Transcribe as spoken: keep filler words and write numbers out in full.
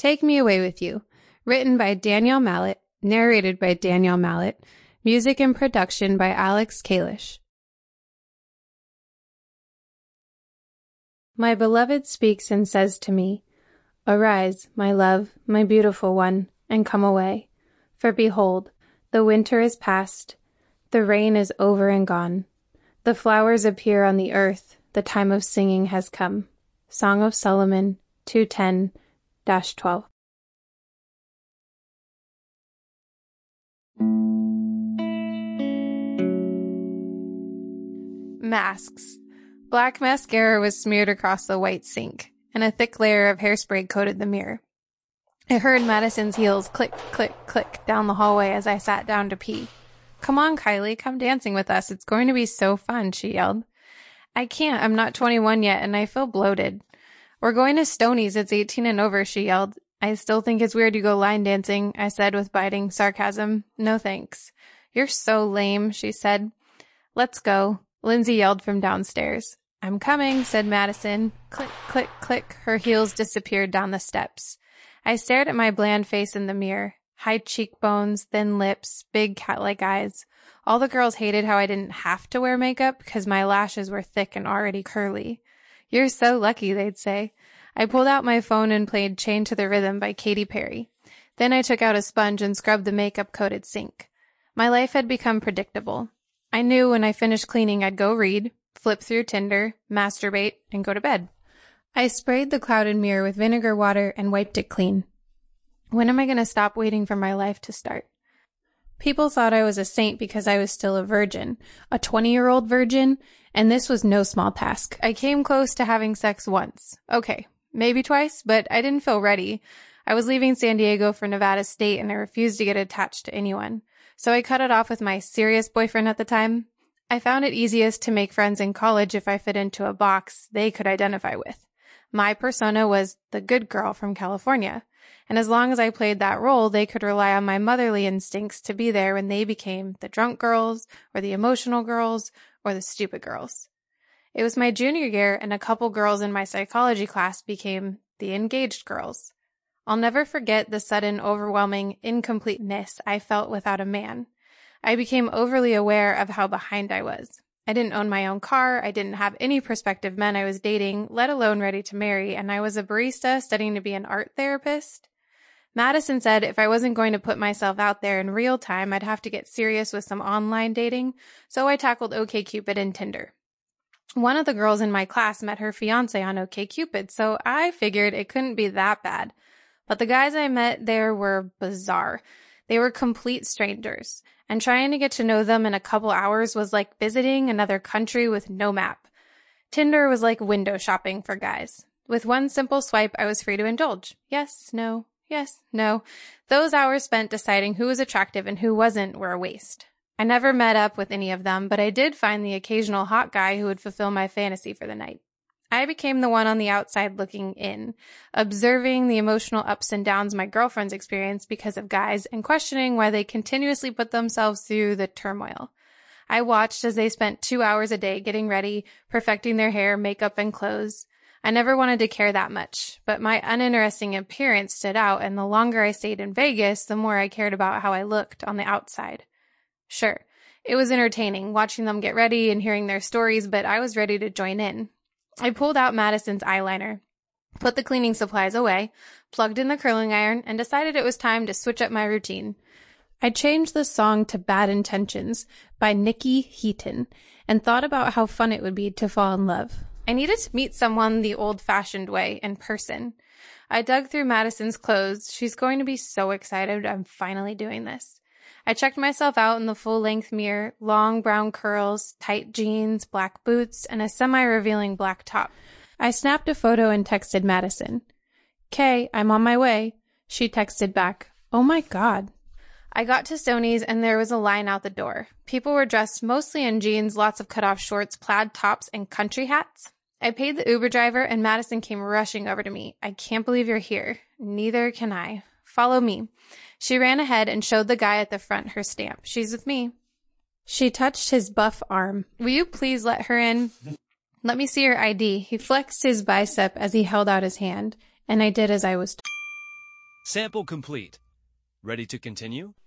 Take Me Away With You, written by Danielle Mallet, narrated by Danielle Mallet, music and production by Alex Kalish. My beloved speaks and says to me, "Arise, my love, my beautiful one, and come away. For behold, the winter is past, the rain is over and gone. The flowers appear on the earth, the time of singing has come." Song of Solomon two ten dash twelve. Masks. Black mascara was smeared across the white sink, and a thick layer of hairspray coated the mirror. I heard Madison's heels click, click, click down the hallway as I sat down to pee. "Come on, Kylie, come dancing with us. It's going to be so fun," she yelled. "I can't. I'm not twenty-one yet, and I feel bloated." "We're going to Stoney's. It's eighteen and over," she yelled. "I still think it's weird you go line dancing," I said with biting sarcasm. "No thanks." "You're so lame," she said. "Let's go," Lindsay yelled from downstairs. "I'm coming," said Madison. Click, click, click. Her heels disappeared down the steps. I stared at my bland face in the mirror. High cheekbones, thin lips, big cat-like eyes. All the girls hated how I didn't have to wear makeup because my lashes were thick and already curly. "You're so lucky," they'd say. I pulled out my phone and played Chained to the Rhythm by Katy Perry. Then I took out a sponge and scrubbed the makeup-coated sink. My life had become predictable. I knew when I finished cleaning I'd go read, flip through Tinder, masturbate, and go to bed. I sprayed the clouded mirror with vinegar water and wiped it clean. When am I going to stop waiting for my life to start? People thought I was a saint because I was still a virgin, a twenty-year-old virgin, and this was no small task. I came close to having sex once. Okay, maybe twice, but I didn't feel ready. I was leaving San Diego for Nevada State, and I refused to get attached to anyone. So I cut it off with my serious boyfriend at the time. I found it easiest to make friends in college if I fit into a box they could identify with. My persona was the good girl from California, and as long as I played that role, they could rely on my motherly instincts to be there when they became the drunk girls, or the emotional girls, or the stupid girls. It was my junior year, and a couple girls in my psychology class became the engaged girls. I'll never forget the sudden, overwhelming incompleteness I felt without a man. I became overly aware of how behind I was. I didn't own my own car, I didn't have any prospective men I was dating, let alone ready to marry, and I was a barista studying to be an art therapist. Madison said if I wasn't going to put myself out there in real time, I'd have to get serious with some online dating, so I tackled OkCupid and Tinder. One of the girls in my class met her fiancé on OkCupid, so I figured it couldn't be that bad. But the guys I met there were bizarre. They were complete strangers, and trying to get to know them in a couple hours was like visiting another country with no map. Tinder was like window shopping for guys. With one simple swipe, I was free to indulge. Yes, no, yes, no. Those hours spent deciding who was attractive and who wasn't were a waste. I never met up with any of them, but I did find the occasional hot guy who would fulfill my fantasy for the night. I became the one on the outside looking in, observing the emotional ups and downs my girlfriends experienced because of guys and questioning why they continuously put themselves through the turmoil. I watched as they spent two hours a day getting ready, perfecting their hair, makeup, and clothes. I never wanted to care that much, but my uninteresting appearance stood out, and the longer I stayed in Vegas, the more I cared about how I looked on the outside. Sure, it was entertaining watching them get ready and hearing their stories, but I was ready to join in. I pulled out Madison's eyeliner, put the cleaning supplies away, plugged in the curling iron, and decided it was time to switch up my routine. I changed the song to Bad Intentions by Nikki Heaton and thought about how fun it would be to fall in love. I needed to meet someone the old-fashioned way, in person. I dug through Madison's clothes. She's going to be so excited I'm finally doing this. I checked myself out in the full-length mirror, long brown curls, tight jeans, black boots, and a semi-revealing black top. I snapped a photo and texted Madison. "Kay, I'm on my way." She texted back, "Oh my God." I got to Stoney's and there was a line out the door. People were dressed mostly in jeans, lots of cut-off shorts, plaid tops, and country hats. I paid the Uber driver and Madison came rushing over to me. "I can't believe you're here." "Neither can I." "Follow me." She ran ahead and showed the guy at the front her stamp. "She's with me." She touched his buff arm. "Will you please let her in?" "Let me see your I D." He flexed his bicep as he held out his hand, and I did as I was told. Sample complete. Ready to continue?